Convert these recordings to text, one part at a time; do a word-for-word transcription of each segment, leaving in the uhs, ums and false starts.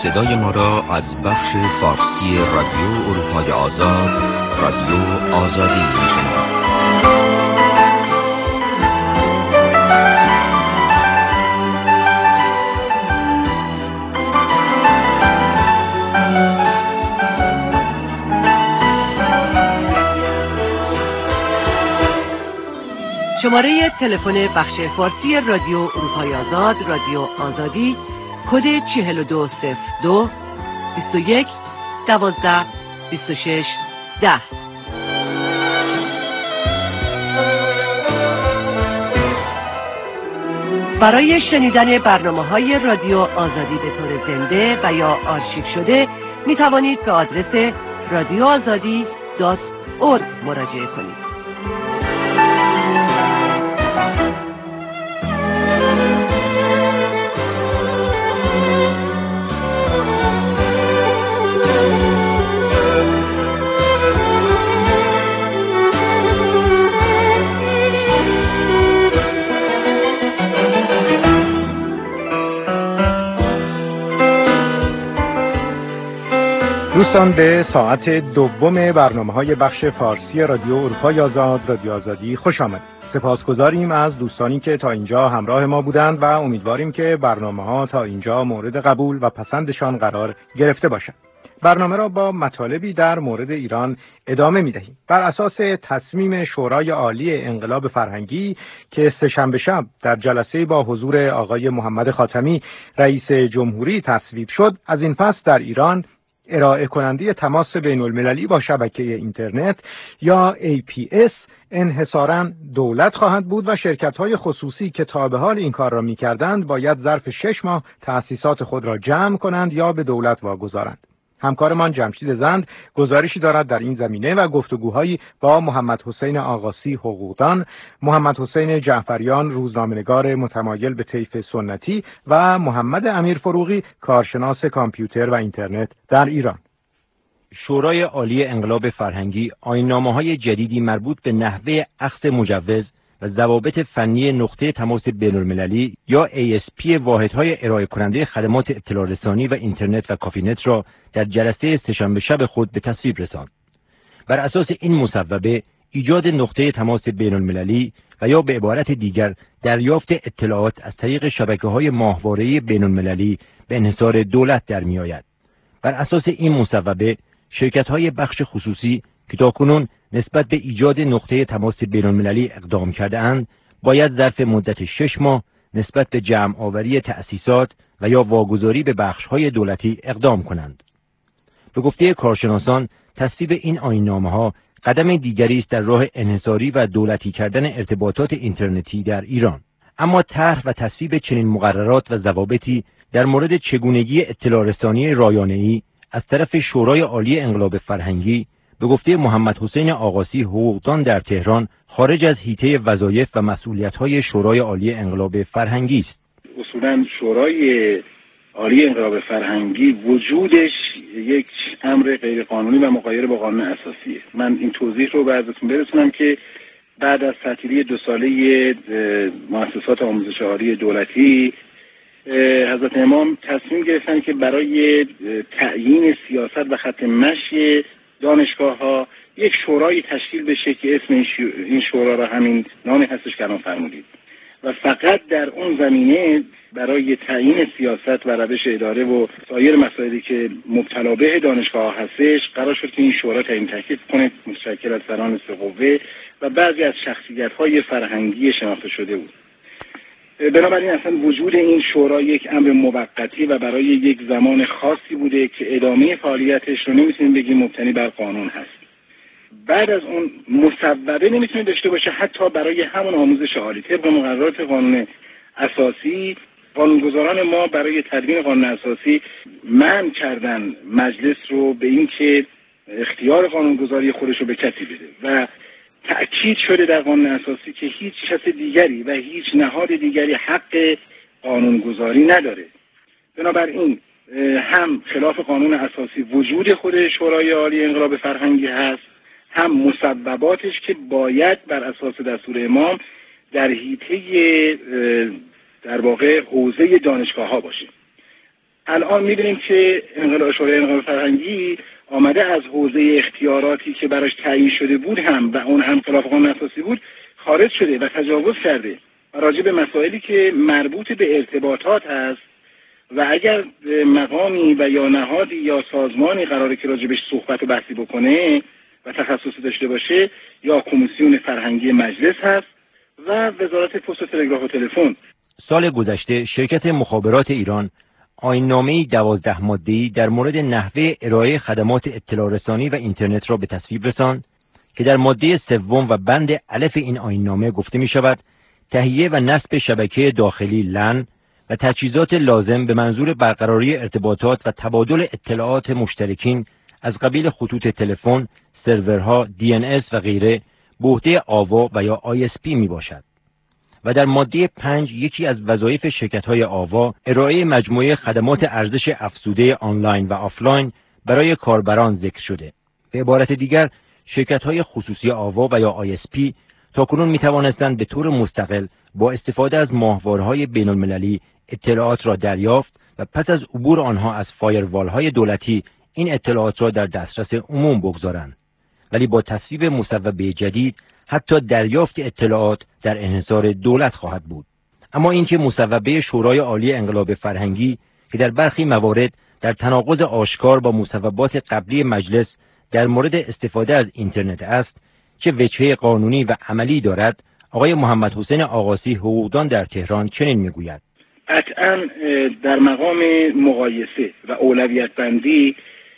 صدای ما را از بخش فارسی رادیو اروپای آزاد، رادیو آزادی می‌شنوید. شماره تلفن بخش فارسی رادیو اروپای آزاد، رادیو آزادی، کد چهل و دو صفر دو بیست و یک دوازده بیست و شش ده. برای شنیدن برنامه‌های رادیو آزادی به طور زنده و یا آرشیو شده می توانید به آدرس رادیو آزادی دات اورگ مراجعه کنید. دوستان، به ساعت دوم برنامه‌های بخش فارسی رادیو اروپای آزاد، رادیو آزادی خوش آمدید. سپاسگزاریم از دوستانی که تا اینجا همراه ما بودند و امیدواریم که برنامه‌ها تا اینجا مورد قبول و پسندشان قرار گرفته باشند. برنامه را با مطالبی در مورد ایران ادامه می‌دهیم. بر اساس تصمیم شورای عالی انقلاب فرهنگی که سه‌شنبه شب در جلسه با حضور آقای محمد خاتمی رئیس جمهوری تصویب شد، از این پس در ایران ارائه کننده تماس بین المللی با شبکه اینترنت یا ای پی اس انحصاراً دولت خواهد بود و شرکت‌های خصوصی که تا به حال این کار را می‌کردند باید ظرف شش ماه تأسیسات خود را جمع کنند یا به دولت واگذارند. همکارمان جمشید زند گزارشی دارد در این زمینه و گفتگوهایی با محمد حسین آقاسی حقوقدان، محمد حسین جعفریان روزنامه‌نگار متمایل به طیف سنتی و محمد امیر فروغی کارشناس کامپیوتر و اینترنت در ایران. شورای عالی انقلاب فرهنگی آیین‌نامه‌های جدیدی مربوط به نحوه اخذ مجوز و ضوابط فنی نقطه تماس بین‌المللی یا ای اس پی واحدهای ارائه کننده خدمات اطلاع رسانی و اینترنت و کافینت را در جلسه سه‌شنبه شب خود به تصویب رساند. بر اساس این مصوبه ایجاد نقطه تماس بین‌المللی و یا به عبارت دیگر دریافت اطلاعات از طریق شبکه‌های ماهواره‌ای بین‌المللی به انحصار دولت در می‌آید. بر اساس این مصوبه شرکت‌های بخش خصوصی که تاکنون نسبت به ایجاد نقطه تماس بین‌المللی اقدام کرده‌اند باید ظرف مدت شش ماه نسبت به جمع آوری تأسیسات و یا واگذاری به بخش‌های دولتی اقدام کنند. به گفته کارشناسان تصویب این آیین‌نامه‌ها قدم دیگری است در راه انحصاری و دولتی کردن ارتباطات اینترنتی در ایران. اما طرح و تصویب چنین مقررات و ضوابطی در مورد چگونگی اطلاع رسانی رایانه‌ای از طرف شورای عالی انقلاب فرهنگی به گفته محمد حسین آقاسی حقوقدان در تهران خارج از حیطه وظایف و مسئولیت‌های شورای عالی انقلاب فرهنگی است. اصولاً شورای عالی انقلاب فرهنگی وجودش یک امر غیرقانونی و مغایر با قانون اساسیه. من این توضیح رو به حضرتون برسونم که بعد از تعطیلی دو ساله مؤسسات آموزش عالی دولتی حضرت امام تصمیم گرفتن که برای تعیین سیاست و خط مشی دانشگاه‌ها یک شورای تشکیل بشه که اسم این شورا را همین نامی هستش که الان فرمودید و فقط در اون زمینه برای تعیین سیاست و روش اداره و سایر مسائلی که مبتلا به دانشگاه هستش قرار شد که این شورا تعیین تکلیف کنه، متشکل از سران سه قوه و بعضی از شخصیت‌های فرهنگی شناخته شده بود. بنابراین اصلا وجود این شورا یک امر موقتی و برای یک زمان خاصی بوده که ادامه فعالیتش رو نمیتونیم بگیم مبتنی بر قانون هست. بعد از اون مصوبه نمیتونه داشته باشه حتی برای همون آموزش عالی. طبق مقررات قانون اساسی قانونگذاران ما برای تدوین قانون اساسی منع کردن مجلس رو به این که اختیار قانونگذاری خودش رو به کسی بده و تأکید شده در قانون اساسی که هیچ کس دیگری و هیچ نهاد دیگری حق قانونگذاری نداره. بنابراین هم خلاف قانون اساسی وجود خود شورای عالی انقلاب فرهنگی هست، هم مصوباتش که باید بر اساس دستور امام در حیطه در واقع حوزه دانشگاه ها باشه. الان می‌بینیم که انقلاب شورای انقلاب فرهنگی آمده از حوزه اختیاراتی که براش تعیین شده بود هم و اون هم خلاف قانون اساسی بود خارج شده و تجاوز کرده و راجع به مسائلی که مربوط به ارتباطات هست و اگر مقامی و یا نهادی یا سازمانی قراره که راجع بهش صحبت و بحثی بکنه و تخصصی داشته باشه یا کمیسیون فرهنگی مجلس هست و وزارت پست و تلگراف و تلفن. سال گذشته شرکت مخابرات ایران آیین‌نامه‌ای دوازده ماده‌ای در مورد نحوه ارائه خدمات اطلاع رسانی و اینترنت را به تصویب رساند که در ماده سوم و بند الف این آیین‌نامه گفته می شود تهیه و نصب شبکه داخلی لن و تجهیزات لازم به منظور برقراری ارتباطات و تبادل اطلاعات مشترکین از قبیل خطوط تلفن، سرورها، دی ان اس و غیره به عهده آوا و یا آی اس پی می باشد. و در ماده پنج یکی از وظایف شرکت‌های آوا ارائه مجموعه خدمات ارزش افزوده آنلاین و آفلاین برای کاربران ذکر شده. به عبارت دیگر شرکت‌های خصوصی آوا و یا آی اس پی تاکنون می‌توانستند به طور مستقل با استفاده از ماهواره‌های بین‌المللی اطلاعات را دریافت و پس از عبور آنها از فایروال‌های دولتی این اطلاعات را در دسترس عموم بگذارند. ولی با تصویب مصوبه جدید حتی دریافت اطلاعات در انحصار دولت خواهد بود. اما اینکه مصوبه شورای عالی انقلاب فرهنگی که در برخی موارد در تناقض آشکار با مصوبات قبلی مجلس در مورد استفاده از اینترنت است، چه وجهه قانونی و عملی دارد، آقای محمد حسین آقاسی حقوقدان در تهران چنین میگوید: قطعاً در مقام مقایسه و اولویت بندی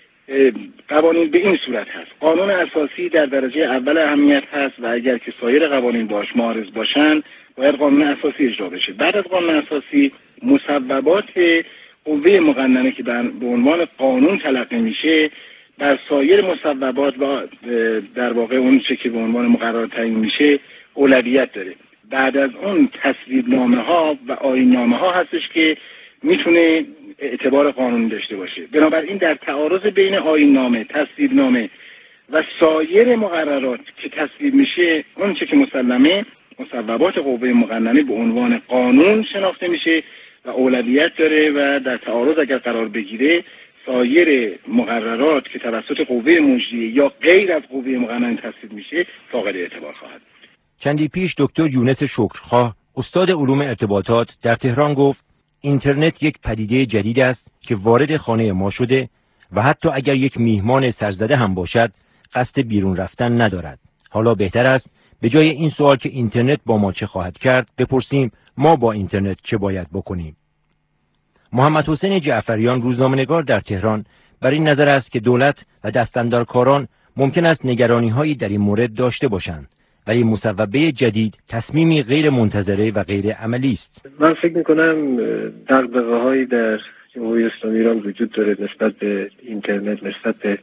قوانین به این صورت هست. قانون اساسی در درجه اول اهمیت هست و اگر که سایر قوانین باش معارض باشن باید قانون اساسی اجرا بشه. بعد از قانون اساسی مصوبات قوه مقننه که به عنوان قانون تلقی میشه در سایر مصوبات و در واقع اون چه که به عنوان مقررات تعیین میشه اولویت داره. بعد از اون تصویب نامه ها و آیین نامه ها هستش که میتونه اعتبار قانونی داشته باشه. بنابراین در تعارض بین آیین نامه، تصویب نامه و سایر مقررات که تصویب میشه، اون چه که مسلمه مصوبات قوه مقننه به عنوان قانون شناخته میشه و اولویت داره و در تعارض اگر قرار بگیره سایر مقررات که توسط قوه مجریه یا غیر از قوه مقننه تصویب میشه فاقد اعتبار خواهد. چندی پیش دکتر یونس شکرخواه استاد علوم ارتباطات در تهران گفت اینترنت یک پدیده جدید است که وارد خانه ما شده و حتی اگر یک میهمان سرزده هم باشد قصد بیرون رفتن ندارد. حالا بهتر است به جای این سوال که اینترنت با ما چه خواهد کرد بپرسیم ما با اینترنت چه باید بکنیم. محمد حسین جعفریان روزنامه‌نگار در تهران بر این نظر است که دولت و دستاندرکاران ممکن است نگرانی‌هایی در این مورد داشته باشند، ولی مصوبه جدید تصمیمی غیر منتظره و غیر عملی است. من فکر می‌کنم دغدغه‌هایی در جمهوری اسلامی ایران وجود داره نسبت به اینترنت، نسبت به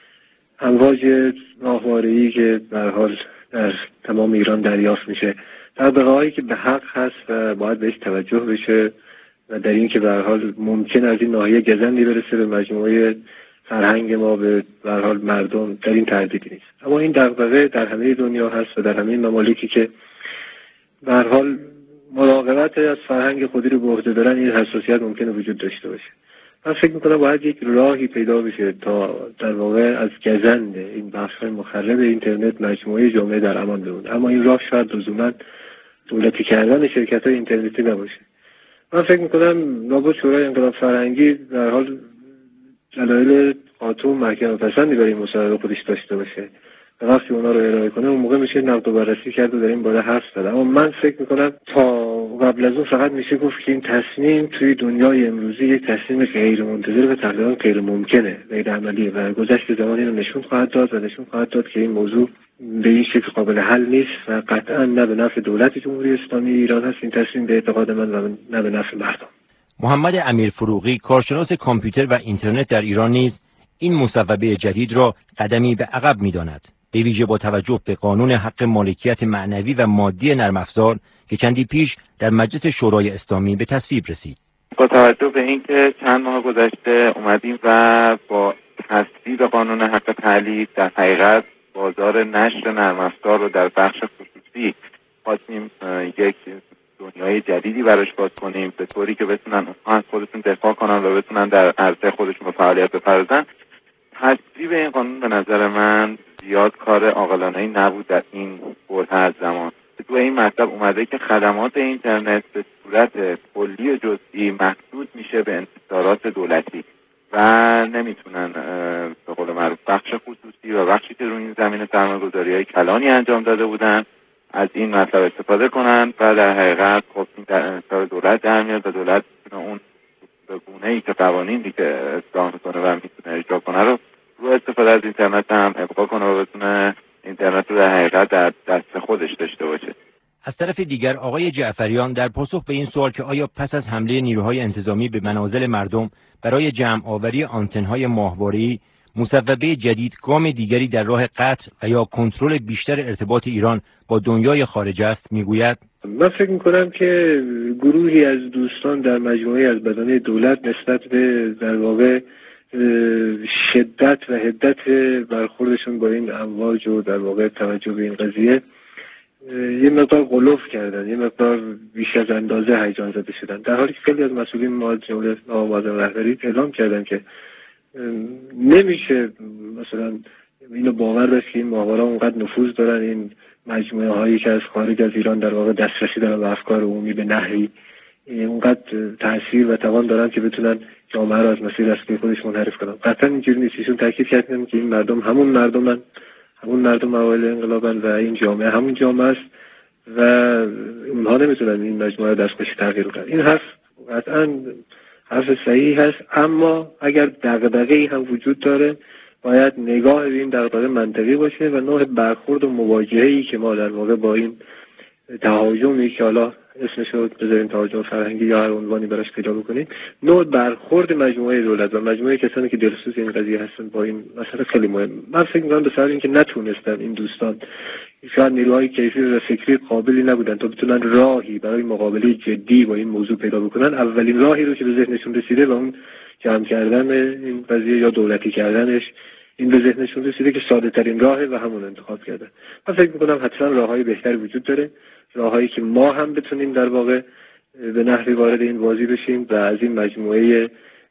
امواج ماهواره‌ای که به هر حال در تمام ایران دریافت میشه. دغدغه‌هایی که به حق هست و باید بهش توجه بشه و در این که به هر حال ممکن از این ناحیه گزندی برسه به مجموعه فرهنگ ما، به هر حال مردم، در این تردیدی نیست. اما این دغدغه در همه دنیا هست و در همه ممالکی که به هر حال مراقبت از فرهنگ خودی رو به عهده دارن این حساسیت ممکنه وجود داشته باشه. من فکر می‌کنم باید یک راهی پیدا بشه تا در واقع از گزند این بخش‌های مخرب اینترنت مجموعه جامعه در امان بمونه. اما این راه شاید لزوما دولتی کردن شرکت‌های اینترنتی نباشه. من فکر می‌کنم لابد شورای انقلاب فرهنگی در حال دلایل قاطع و محکم پسندی برای این مصوبه خودش داشته باشه و وقتی اونا رو ارائه کنه اون موقع میشه نقد و بررسی کرد و در این باره حرف زد. اما من فکر میکنم تا قبل از اون فقط میشه گفت که این تصمیم توی دنیای امروزی یک تصمیم غیر منتظر و تقریبا غیر ممکنه، غیر عملیه و گذشت زمانی رو نشون خواهد داد و نشون خواهد داد که این موضوع به این شکل قابل حل نیست و قطعا نه به نفع دولت جمهوری اسلامی ایران هست این تصمیم به اعتقاد من و نه به نفع مردم. محمد امیرفروغی کارشناس کامپیوتر و اینترنت در ایران نیز این مصوبه جدید را قدمی به عقب می‌داند، به ویژه با توجه به قانون حق مالکیت معنوی و مادی نرم افزار که چندی پیش در مجلس شورای اسلامی به تصویب رسید. با توجه به اینکه چند ماه گذشته اومدیم و با تصویب قانون حق تألیف در حقیقت بازار نشر نرم افزار رو در بخش خصوصی خواستیم یک دنیای جدیدی براش باز کنیم به طوری که بتونن اونها از خودشون دفاع کنن و بتونن در عرصه خودشون به فعالیت بپردازن. تصویب این قانون به نظر من زیاد کار عاقلانه‌ای نبود در این بره از زمان. تو این مطلب اومده که خدمات اینترنت به صورت کلی و جزئی محدود میشه به انحصارات دولتی و نمیتونن به قول معروف بخش خصوصی و بخشی که روی این زمینه سرمایه‌گذاری‌های کلانی انجام داده بودن از این مطلب استفاده کنن و در حقیقت خب این در انحصار دولت در میاد و دولت اون به گونه‌ای که قوانین دیگه اصلاح میکنه و میتونه اجرا کنه رو رو استفاده از اینترنت هم ابقا کنه و بتونه اینترنت رو در حقیقت در دست خودش داشته باشه. از طرف دیگر آقای جعفریان در پاسخ به این سوال که آیا پس از حمله نیروهای انتظامی به منازل مردم برای جمع آوری آنتن‌های ماهواره‌ای مصوبه جدید گام دیگری در راه قطع و یا کنترل بیشتر ارتباط ایران با دنیای خارج است میگوید من فکر میکنم که گروهی از دوستان در مجموعه از بدنه دولت نسبت به در واقع شدت و حدت برخوردشون با این امواج و در واقع توجه به این قضیه یه مقدار غلوف کردن، یه مقدار بیش از اندازه هیجان زده شدن، در حالی که خیلی از مسئولین ما جمله آقای رهبری اعلام کردن که نمیشه مثلا اینو باور داشت که این ماهواره‌ها اونقدر نفوذ دارن، این مجموعه هایی که از خارج از ایران در واقع دسترسی دارن به افکار عمومی به نحوی اونقدر تاثیر و توان دارن که بتونن جامعه رو از مسیر اصلی خودش منحرف کنن. قطعا اینجوری نیست. ایشون تاکید کردن که این مردم همون مردمن، همون مردم اوایل انقلابن و این جامعه همون جامعه است و اونها نمیتونن این مجموعه رو دستخوش تغییر کنن. این حرف قطعا حرف صحیح هست، اما اگر دغدغه‌ای هم وجود داره باید نگاه به این دغدغه منطقی باشه و نوع برخورد و مواجهه‌ای که ما در واقع با این تهاجمی که حالا اسمش رو بذاریم تهاجم فرهنگی یا هر عنوانی براش پیدا بکنیم، نوع برخورد مجموعه دولت و مجموعه کسانی که دلسوز این قضیه هستن با این مسئله خیلی مهم. من فکر می‌کنم به سبب اینکه نتونستن این دوستان، شاید نیروهای کیفی و فکری قابلی نبودن تا بتونن راهی برای مقابله جدی با این موضوع پیدا بکنن، اولین راهی رو که به ذهنشون رسیده و اون جمع کردن این قضیه یا دولتی کردنش این به ذهنشون رسیده که ساده ترین راهه و همون انتخاب کردن. من فکر می‌کنم حتما راههای بهتری وجود داره، راههایی که ما هم بتونیم در واقع به نحوی وارد این بازی بشیم و از این مجموعه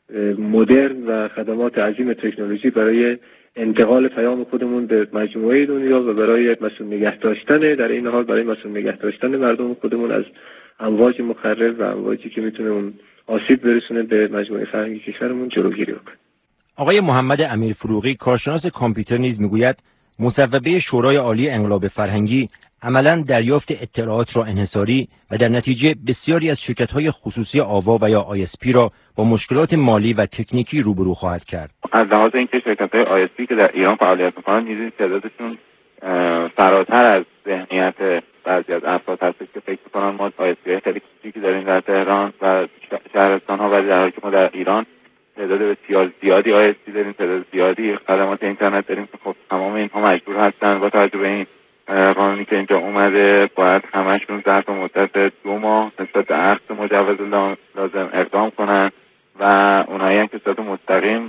مدرن و خدمات عظیم تکنولوژی برای انتقال پیام خودمون به مجموعه دنیا و برای مسئول نگه داشتن در این حال برای مسئول نگه داشتن مردم خودمون از امواج مخرب و امواجی که میتونه اون آسیب برسونه به مجموعه فرهنگی کشورمون جلوگیری بکنه. آقای محمد امیرفروغی کارشناس کامپیوتر نیز میگوید مصوبه شورای عالی انقلاب فرهنگی عملاً دریافت اطلاعات را انحصاری و در نتیجه بسیاری از شرکت‌های خصوصی آوا و یا آی اس پی را با مشکلات مالی و تکنیکی روبرو خواهد کرد. از لحاظ اینکه شرکت‌های آی اس پی که در ایران فعالیت می‌کنند نیز تعدادشون فراتر از ذهنیت بعضی از افراد هست که فکر می‌کنن ما آی اس پی خیلی کوچیکی داریم در تهران و شهرستان‌ها، ولی در حالی که ما در ایران تعداد بسیار زیادی آی اس پی داریم، تعداد زیادی خدمات اینترنت داریم که خب تمام اینها مجبور هستن با توجه به این قانونی که اینجا اومده باید همشون ظرف مدت دو ماه نسبت به اخذ مجوز لازم اقدام کنن و اونایی هم که صورت مستقیم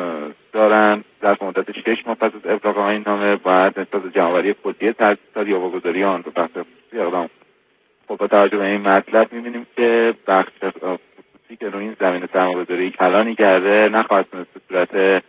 دارن ظرف مدت شش ماه پس از ابلاغ این نامه باید نسبت به جمع‌آوری کلیه تأسیسات یا واگذاری آن به بخش خصوصی اقدام. خب با توجه به این مطلب می‌بینیم که بخش خصوصی که روی این زمینه سرمایه‌گذاری کلانی کرده نخواهد تونست به صورت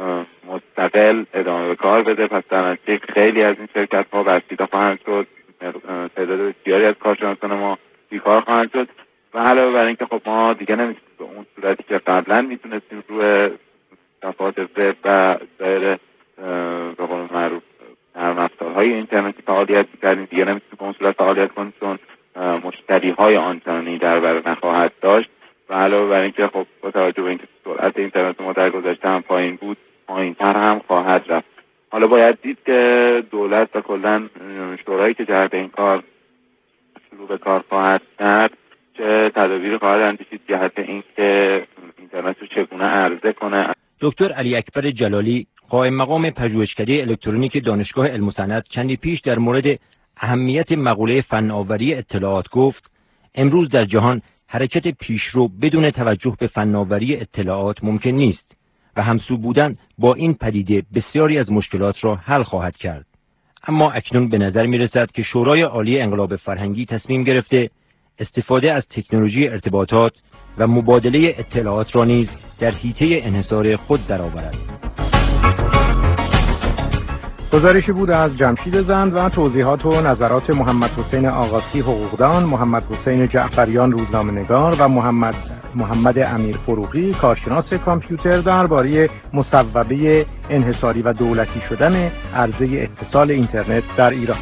مستقل ادامه به کار بده، پس در نتیجه خیلی از این شرکت ها بسیده خواهند شد، تعداد بسیاری از کارشناسان ما بیکار خواهند شد و علاوه بر اینکه خب ما دیگه نمیتونیم به اون صورتی که قبلا میتونستیم روی صفحات وب و سایر به قول معروف نرم افزارهای اینترنتی فعالیت می‌کردیم، دیگه نمیتونیم به اون صورت فعالیت کنیم چون مشتری‌های آنچنانی در بر نخواهد داشت و علاوه بر اینکه خب با توجه به اینکه سرعت اینترنت ما در گذشته هم پایین بود پایین‌تر هم خواهد رفت. حالا باید دید که دولت و کلاً شورایی که جهت این کار شروع به کار خواهد کرد چه تدابیری خواهد اندیشید جهت اینکه اینترنت رو چگونه عرضه کنه. دکتر علی اکبر جلالی قائم مقام پژوهشکده الکترونیک دانشگاه علم و صنعت چندی پیش در مورد اهمیت مقوله فناوری اطلاعات گفت امروز در جهان حرکت پیشرو بدون توجه به فناوری اطلاعات ممکن نیست و همسو بودن با این پدیده بسیاری از مشکلات را حل خواهد کرد. اما اکنون به نظر می رسد که شورای عالی انقلاب فرهنگی تصمیم گرفته استفاده از تکنولوژی ارتباطات و مبادله اطلاعات را نیز در حیطه انحصار خود درآورد. گزارشی بود از جمشید زند و توضیحات و نظرات محمد حسین آقاسی حقوقدان، محمد حسین جعفریان روزنامه‌نگار و محمد محمد امیر فروغی کارشناس کامپیوتر درباره مصوبه انحصاری و دولتی شدن عرضه اتصال اینترنت در ایران.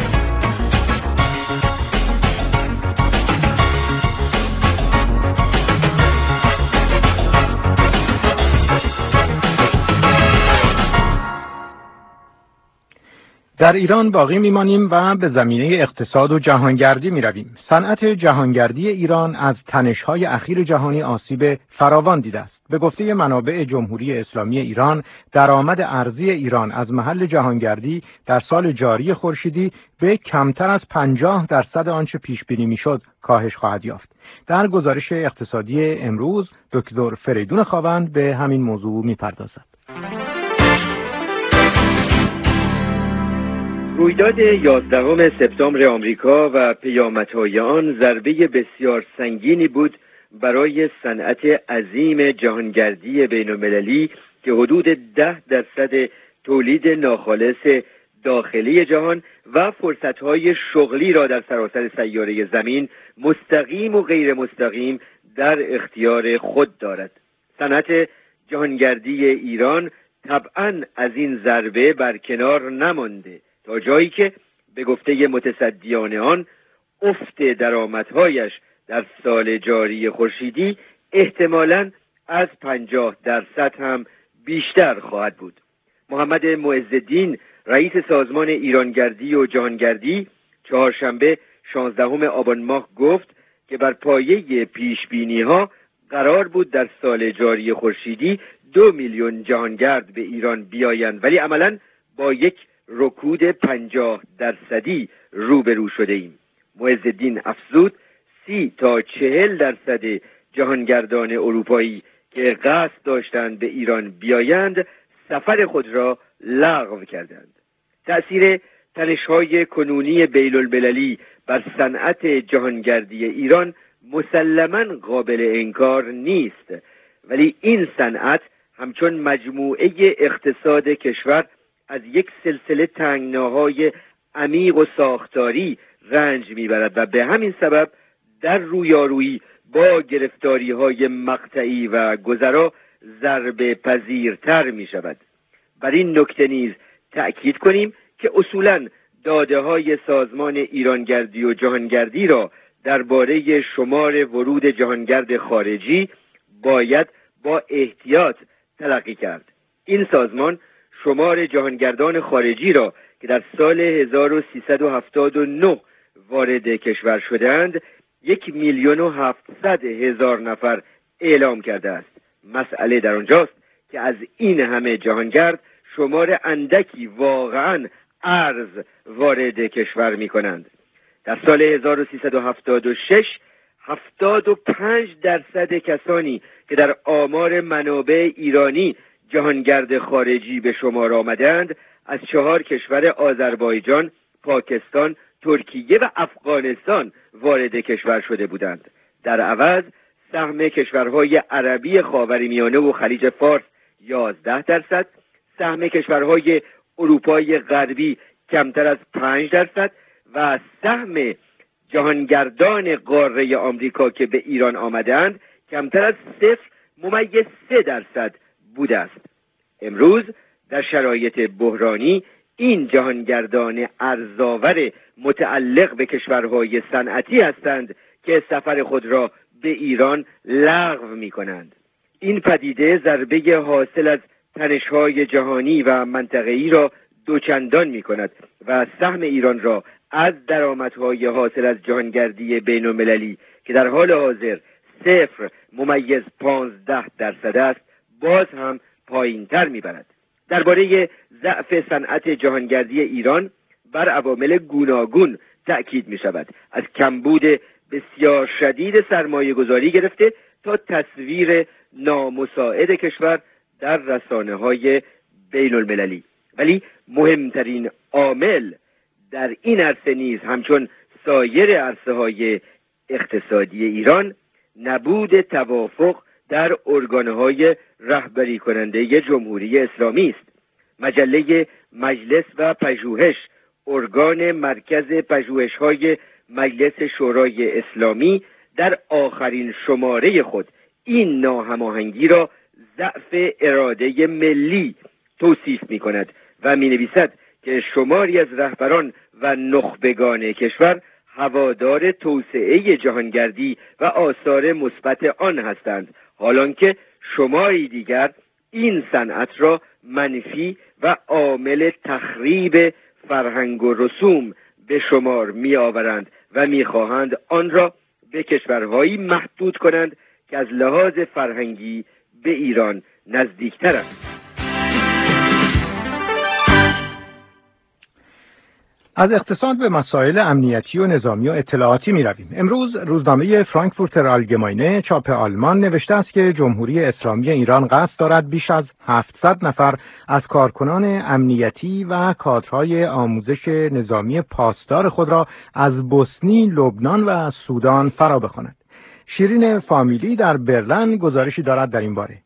در ایران باقی میمانیم و به زمینه اقتصاد و جهانگردی میرویم. صنعت جهانگردی ایران از تنش‌های اخیر جهانی آسیب فراوان دیده است. به گفته منابع جمهوری اسلامی ایران، درآمد ارزی ایران از محل جهانگردی در سال جاری خورشیدی به کمتر از پنجاه درصد آنچه پیش بینی میشد کاهش خواهد یافت. در گزارش اقتصادی امروز دکتر فریدون خاوند به همین موضوع میپردازد. رویداد یازدهم سپتامبر آمریکا و پیامدهای آن ضربه بسیار سنگینی بود برای صنعت عظیم جهانگردی بین‌المللی که حدود ده درصد تولید ناخالص داخلی جهان و فرصتهای شغلی را در سراسر سیاره زمین مستقیم و غیر مستقیم در اختیار خود دارد. صنعت جهانگردی ایران طبعاً از این ضربه برکنار نمانده، تا جایی که به گفته متصدیان آن افت درآمدهایش در سال جاری خورشیدی احتمالاً از پنجاه درصد هم بیشتر خواهد بود. محمد معزالدین رئیس سازمان ایرانگردی و جهانگردی چهارشنبه شانزدهم آبان ماه گفت که بر پایه پیشبینی‌ها قرار بود در سال جاری خورشیدی دو میلیون جهانگرد به ایران بیایند، ولی عملاً با یک رکود پنجاه درصدی روبرو شده ایم. معزالدین افزود سی تا چهل درصد جهانگردان اروپایی که قصد داشتند به ایران بیایند سفر خود را لغو کردند. تأثیر تنش‌های کنونی بین‌المللی بر صنعت جهانگردی ایران مسلماً قابل انکار نیست، ولی این صنعت همچون مجموعه اقتصاد کشور از یک سلسله تنگناهای عمیق و ساختاری رنج میبرد و به همین سبب در رویارویی با گرفتاری‌های مقطعی و گذرا ضربه پذیرتر می شود. بر این نکته نیز تأکید کنیم که اصولاً داده‌های سازمان ایرانگردی و جهانگردی را درباره شمار ورود جهانگرد خارجی باید با احتیاط تلقی کرد. این سازمان شمار جهانگردان خارجی را که در سال هزار و سیصد و هفتاد و نه وارد کشور شدند یک میلیون و هفتصد هزار نفر اعلام کرده است. مسئله در آنجاست که از این همه جهانگرد شمار اندکی واقعاً ارز وارد کشور می کنند. در سال هزار و سیصد و هفتاد و شش هفتاد و پنج درصد کسانی که در آمار منابع ایرانی جهانگرد خارجی به شمار آمدند از چهار کشور آذربایجان، پاکستان، ترکیه و افغانستان وارد کشور شده بودند. در عوض سهم کشورهای عربی خاورمیانه و خلیج فارس یازده درصد، سهم کشورهای اروپای غربی کمتر از پنج درصد و سهم جهانگردان قاره آمریکا که به ایران آمدند کمتر از صفر ممیز سه درصد بوده است. امروز در شرایط بحرانی این جهانگردان ارزآور متعلق به کشورهای صنعتی هستند که سفر خود را به ایران لغو می کنند. این پدیده ضربه حاصل از تنش‌های جهانی و منطقه‌ای را دوچندان می کند و سهم ایران را از درآمدهای حاصل از جهانگردی بین‌المللی که در حال حاضر صفر ممیز پانزده درصد است باز هم پایین‌تر می‌برد. درباره ضعف صنعت جهانگردی ایران بر عوامل گوناگون تأکید می‌شود، از کمبود بسیار شدید سرمایه‌گذاری گرفته تا تصویر نامساعد کشور در رسانه‌های بین‌المللی. ولی مهمترین عامل در این عرصه نیز همچون سایر عرصه‌های اقتصادی ایران نبود توافق در ارگانهای رهبری کننده جمهوری اسلامی است. مجله مجلس و پژوهش، ارگان مرکز پژوهش‌های مجلس شورای اسلامی، در آخرین شماره خود این ناهماهنگی را ضعف اراده ملی توصیف می‌کند و می‌نویسد که شماری از رهبران و نخبگان کشور هوادار توسعه جهانگردی و آثار مثبت آن هستند، حالانکه شماری دیگر این صنعت را منفی و عامل تخریب فرهنگ و رسوم به شمار می‌آورند و می‌خواهند آن را به کشورهایی محدود کنند که از لحاظ فرهنگی به ایران نزدیکترند. از اقتصاد به مسائل امنیتی و نظامی و اطلاعاتی می رویم. امروز روزنامه فرانکفورتر آلگماینه چاپ آلمان نوشته است که جمهوری اسلامی ایران قصد دارد بیش از هفتصد نفر از کارکنان امنیتی و کادرهای آموزش نظامی پاسدار خود را از بوسنی، لبنان و سودان فرا بخواند. شیرین فامیلی در برلین گزارشی دارد در این باره.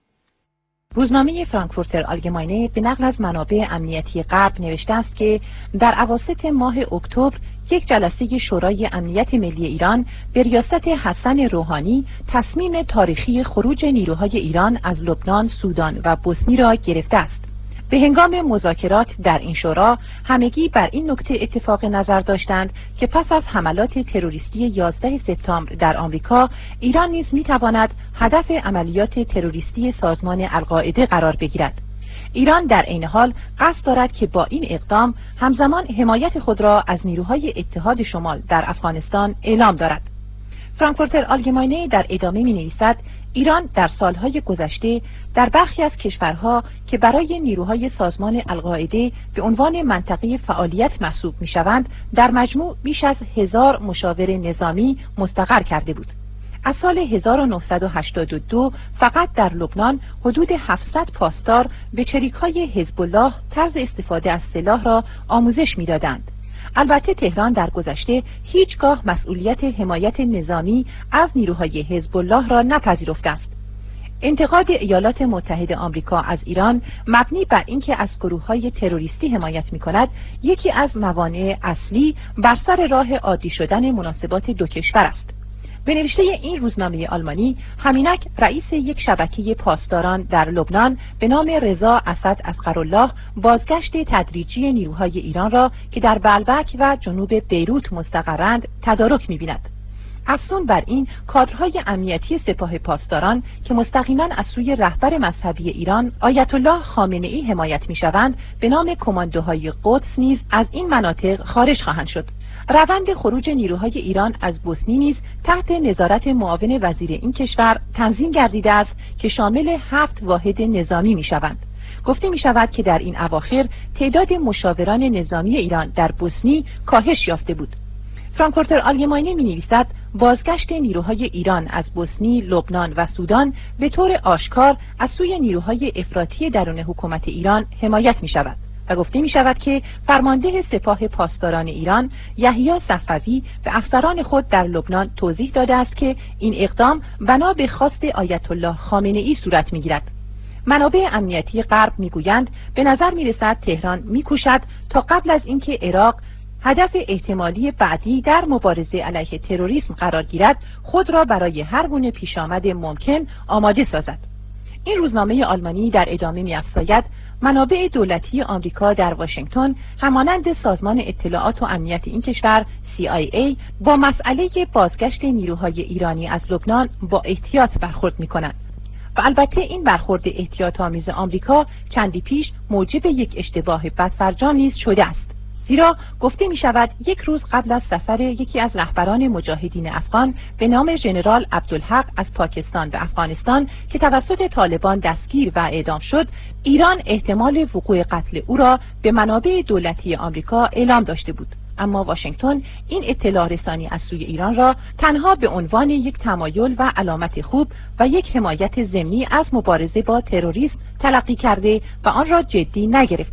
روزنامه فرانکفورتر آلگماینه به نقل از منابع امنیتی غرب نوشته است که در اواسط ماه اکتبر یک جلسه شورای امنیت ملی ایران به ریاست حسن روحانی تصمیم تاریخی خروج نیروهای ایران از لبنان، سودان و بوسنی را گرفته است. به هنگام مذاکرات در این شورا همگی بر این نکته اتفاق نظر داشتند که پس از حملات تروریستی یازده سپتامبر در آمریکا، ایران نیز می‌تواند هدف عملیات تروریستی سازمان القاعده قرار بگیرد. ایران در عین حال قصد دارد که با این اقدام همزمان حمایت خود را از نیروهای اتحاد شمال در افغانستان اعلام دارد. فرانکفورتر آلگماینه در ادامه می‌نویسد ایران در سالهای گذشته در برخی از کشورها که برای نیروهای سازمان القاعده به عنوان منطقه فعالیت محسوب می‌شوند، در مجموع بیش از هزار مشاور نظامی مستقر کرده بود. از سال هزار و نهصد و هشتاد و دو فقط در لبنان حدود هفتصد پاسدار به چریک‌های حزب الله طرز استفاده از سلاح را آموزش می‌دادند. البته تهران در گذشته هیچگاه مسئولیت حمایت نظامی از نیروهای حزب الله را نپذیرفته است. انتقاد ایالات متحده آمریکا از ایران مبنی بر اینکه از گروه‌های تروریستی حمایت می‌کند، یکی از موانع اصلی بر سر راه عادی شدن مناسبات دو کشور است. به نوشته این روزنامه آلمانی، همینک رئیس یک شبکه پاسداران در لبنان به نام رضا اسد اصغرالله بازگشت تدریجی نیروهای ایران را که در بلبک و جنوب بیروت مستقرند تدارک می‌بیند. افزون بر این، کادرهای امنیتی سپاه پاسداران که مستقیما از سوی رهبر مذهبی ایران آیت الله خامنه‌ای حمایت می‌شوند، به نام کماندوهای قدس نیز از این مناطق خارج خواهند شد. روند خروج نیروهای ایران از بوسنی نیز تحت نظارت معاون وزیر این کشور تنظیم گردیده است که شامل هفت واحد نظامی می‌شوند. گفته می‌شود که در این اواخر تعداد مشاوران نظامی ایران در بوسنی کاهش یافته بود. فرانکفورتر آلگماینه می‌نویسد بازگشت نیروهای ایران از بوسنی، لبنان و سودان به طور آشکار از سوی نیروهای افراطی درون حکومت ایران حمایت می‌شود و گفته می‌شود که فرمانده سپاه پاسداران ایران یحیی صفوی به افسران خود در لبنان توضیح داده است که این اقدام بنا به خواست آیت الله خامنه‌ای صورت می‌گیرد. منابع امنیتی غرب می‌گویند به نظر می‌رسد تهران می‌کوشد تا قبل از اینکه عراق هدف احتمالی بعدی در مبارزه علیه تروریسم قرار گیرد، خود را برای هر گونه پیشامد ممکن آماده سازد. این روزنامه آلمانی در ادامه می‌افزاید منابع دولتی آمریکا در واشنگتن همانند سازمان اطلاعات و امنیت این کشور سی آی ای با مسئله بازگشت نیروهای ایرانی از لبنان با احتیاط برخورد می‌کنند. و البته این برخورد احتیاط آمیز آمریکا چندی پیش موجب یک اشتباه بدفرجام نیز شده است. زیرا گفته می شود یک روز قبل از سفر یکی از رهبران مجاهدین افغان به نام ژنرال عبدالحق از پاکستان به افغانستان که توسط طالبان دستگیر و اعدام شد، ایران احتمال وقوع قتل او را به منابع دولتی آمریکا اعلام داشته بود. اما واشنگتن این اطلاع رسانی از سوی ایران را تنها به عنوان یک تمایل و علامت خوب و یک حمایت ضمنی از مبارزه با تروریسم تلقی کرده و آن را جدی نگرفته است.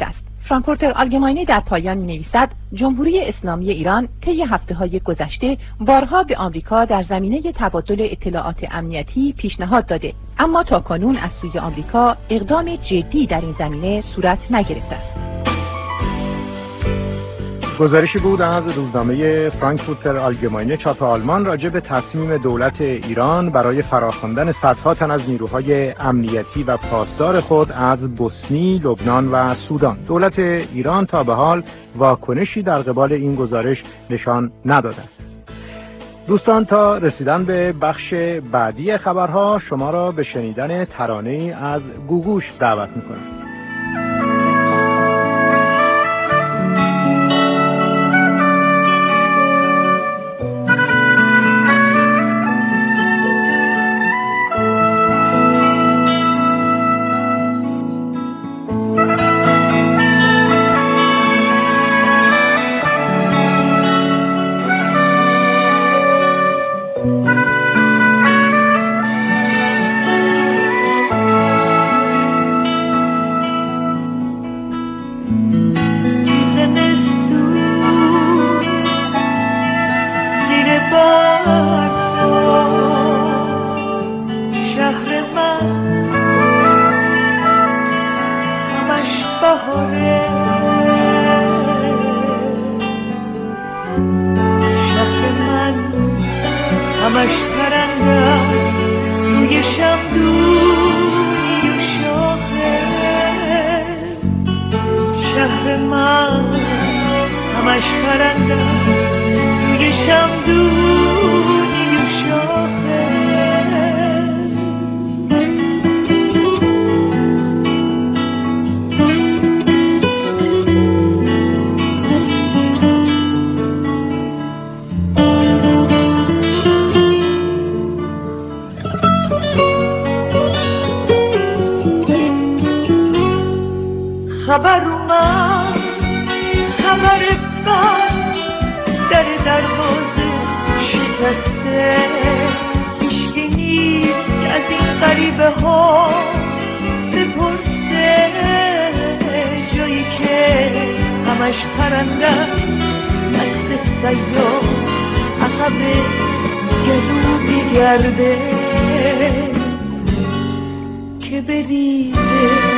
فرانکفورتر آلگماینه در پایان می‌نویسد جمهوری اسلامی ایران طی هفته‌های گذشته بارها به آمریکا در زمینه تبادل اطلاعات امنیتی پیشنهاد داده، اما تاکنون از سوی آمریکا اقدام جدی در این زمینه صورت نگرفته است. گزارشی بود از روزنامه فرانکفورتر آلگماینه چاپ آلمان راجع به تصمیم دولت ایران برای فراخواندن صدها تن از نیروهای امنیتی و پاسدار خود از بوسنی، لبنان و سودان. دولت ایران تا به حال واکنشی در قبال این گزارش نشان نداده است. دوستان، تا رسیدن به بخش بعدی خبرها شما را به شنیدن ترانه‌ای از گوگوش دعوت می‌کنم. خبر اومد، خبر بد، در دروازه شکسته، هیچکی نیست که از این غریبه ها بپرسه، جایی که همش پرنده دست سیاه عقب گلو بیگرده که بریزه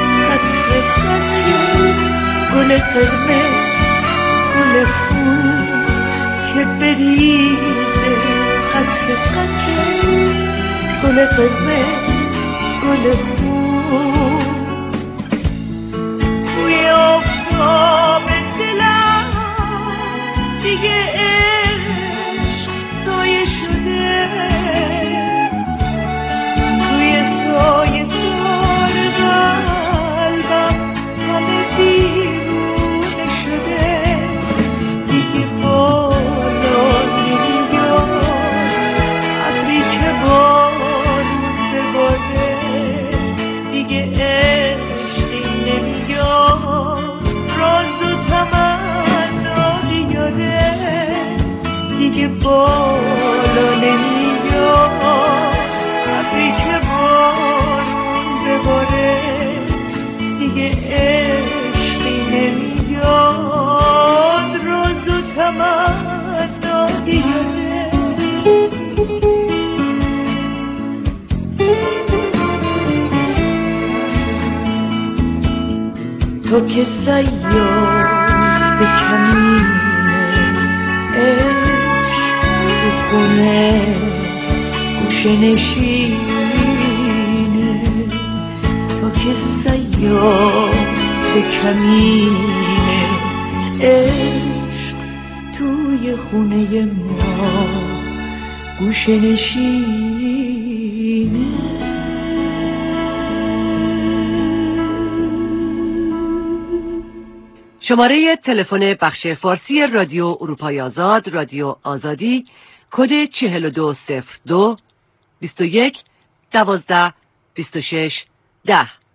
گل قرمز، گل خون که بریزه قطر قطر، گل قرمز، گل خون توی آفتاب دلم دیگه عشق سایه شده، توی سایه سار قلبم همه دیوونه شده، دیگه بالا نمیاد ابری که بارون بباره، دیگه عشقی نمیاد راز و تمنا یاده، دیگه بالا نمیاد ابری که بارون بباره، دیگه عشقی نمیاد راز و تمنا یاده. تو که سیار به کمینه عشق، تو خونه گوشه نشینه، تو که سیار به کمینه عشق، توی خونه ما گوشه نشینه. شماره تلفن بخش فارسی رادیو اروپای آزاد، رادیو آزادی، کد چهل و دو صفر دو بیست و یک دوازده بیست و شش ده.